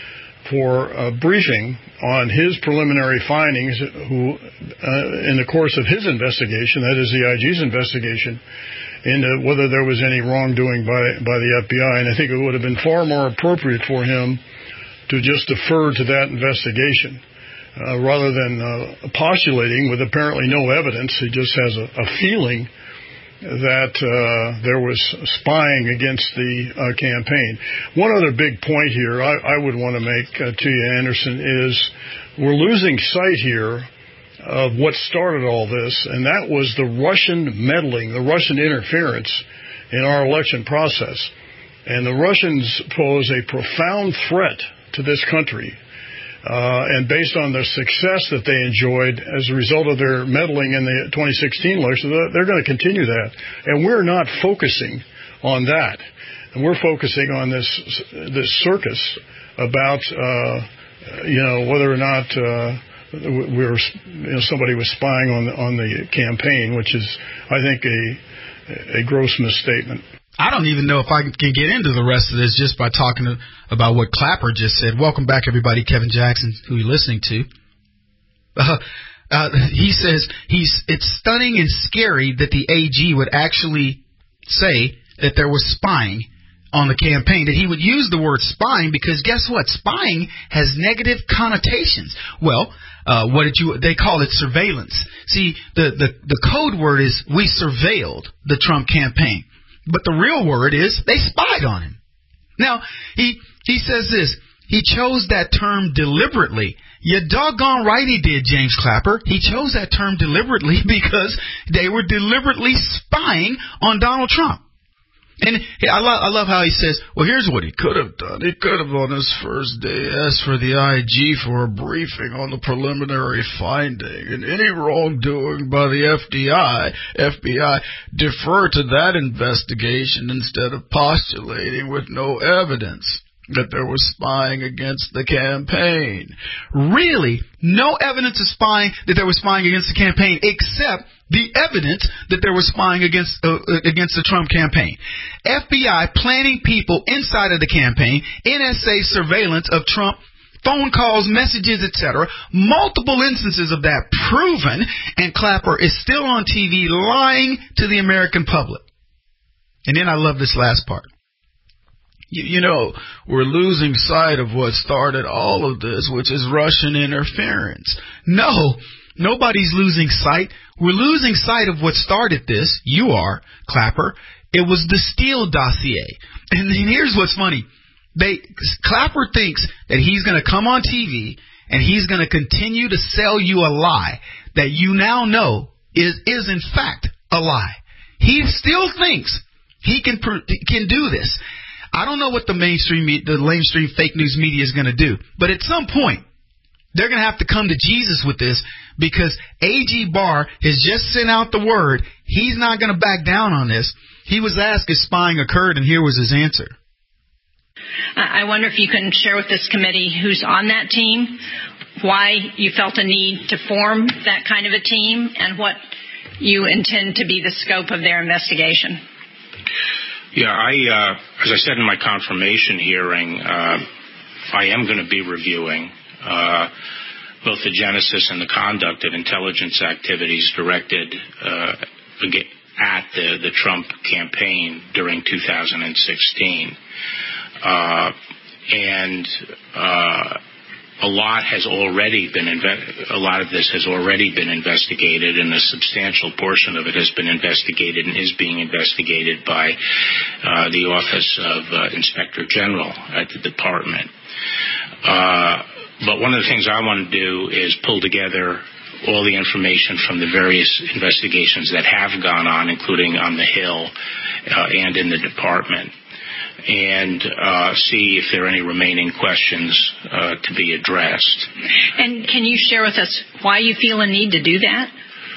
for a briefing on his preliminary findings who, uh, in the course of his investigation, that is the I G's investigation, into whether there was any wrongdoing by, by the F B I. And I think it would have been far more appropriate for him to just defer to that investigation uh, rather than uh, postulating with apparently no evidence. He just has a, a feeling that uh, there was spying against the uh, campaign. One other big point here I, I would want to make uh, to you, Anderson, is we're losing sight here of what started all this, and that was the Russian meddling, the Russian interference in our election process. And the Russians pose a profound threat to this country, uh, and based on the success that they enjoyed as a result of their meddling in the twenty sixteen election, they're going to continue that. And we're not focusing on that. And we're focusing on this this circus about, uh, you know, whether or not uh, we were, you know, somebody was spying on the, on the campaign, which is, I think, a a gross misstatement. I don't even know if I can get into the rest of this just by talking to, about what Clapper just said. Welcome back, everybody. Kevin Jackson, who you're listening to. Uh, Uh, he says he's it's stunning and scary that the A G would actually say that there was spying on the campaign, that he would use the word spying because guess what? Spying has negative connotations. Well, uh, what did you, they call it surveillance. See, the, the, the code word is we surveilled the Trump campaign. But the real word is they spied on him. Now, he, he says this, he chose that term deliberately. You doggone right he did, James Clapper. He chose that term deliberately because they were deliberately spying on Donald Trump. And I love, I love how he says, well, here's what he could have done. He could have, on his first day, asked for the I G for a briefing on the preliminary finding. And any wrongdoing by the F D I, F B I, defer to that investigation instead of postulating with no evidence that there was spying against the campaign. Really, no evidence of spying that there was spying against the campaign, except the evidence that there was spying against uh, against the Trump campaign. F B I planning people inside of the campaign, N S A surveillance of Trump, phone calls, messages, et cetera. Multiple instances of that proven, and Clapper is still on T V lying to the American public. And then I love this last part. You know, we're losing sight of what started all of this, which is Russian interference. No, nobody's losing sight. We're losing sight of what started this. You are, Clapper. It was the Steele dossier. And then here's what's funny. They, Clapper thinks that he's going to come on T V and he's going to continue to sell you a lie that you now know is, is in fact a lie. He still thinks he can, can do this. I don't know what the mainstream the mainstream fake news media is going to do, but at some point they're going to have to come to Jesus with this because A G Barr has just sent out the word. He's not going to back down on this. He was asked if spying occurred, and here was his answer. I wonder if you can share with this committee who's on that team, why you felt a need to form that kind of a team, and what you intend to be the scope of their investigation. Yeah, I, uh, as I said in my confirmation hearing, uh, I am going to be reviewing uh, both the genesis and the conduct of intelligence activities directed uh, at the, the Trump campaign during two thousand sixteen. Uh, and uh, a lot has already been inve- a lot of this has already been investigated, and a substantial portion of it has been investigated and is being investigated by uh, the Office of uh, Inspector General at the department. Uh, but one of the things I want to do is pull together all the information from the various investigations that have gone on, including on the Hill uh, and in the department, and uh, see if there are any remaining questions uh, to be addressed. And can you share with us why you feel a need to do that?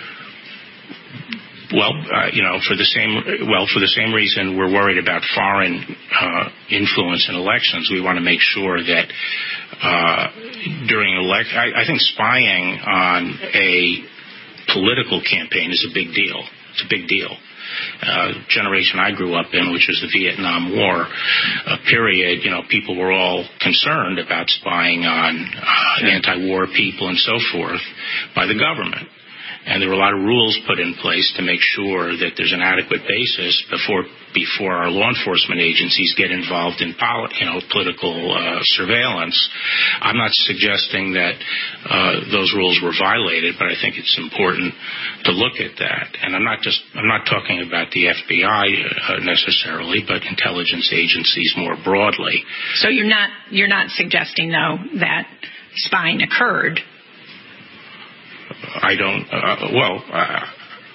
Well, uh, you know, for the same well for the same reason we're worried about foreign uh, influence in elections. We want to make sure that uh, during elect, I, I think spying on a political campaign is a big deal. It's a big deal. Uh, generation I grew up in, which was the Vietnam War uh, period, you know, people were all concerned about spying on uh, anti-war people and so forth by the government. And there were a lot of rules put in place to make sure that there's an adequate basis before before our law enforcement agencies get involved in poli- you know, political uh, surveillance. I'm not suggesting that uh, those rules were violated, but I think it's important to look at that. And I'm not just I'm not talking about the F B I uh, necessarily, but intelligence agencies more broadly. So you're not you're not suggesting though that spying occurred. I don't, uh, well, uh,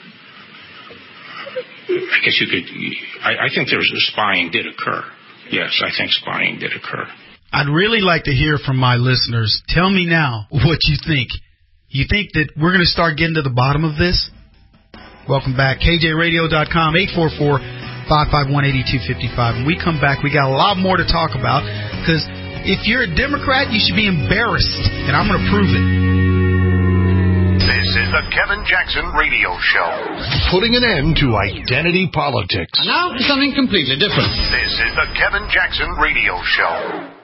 I guess you could, I, I think there's spying did occur. Yes, I think spying did occur. I'd really like to hear from my listeners. Tell me now what you think. You think that we're going to start getting to the bottom of this? Welcome back. K J radio dot com, eight four four, five five one, eight two five five. When we come back, we got a lot more to talk about, because if you're a Democrat, you should be embarrassed, and I'm going to prove it. This is the Kevin Jackson Radio Show. Putting an end to identity politics. And now for something completely different. This is the Kevin Jackson Radio Show.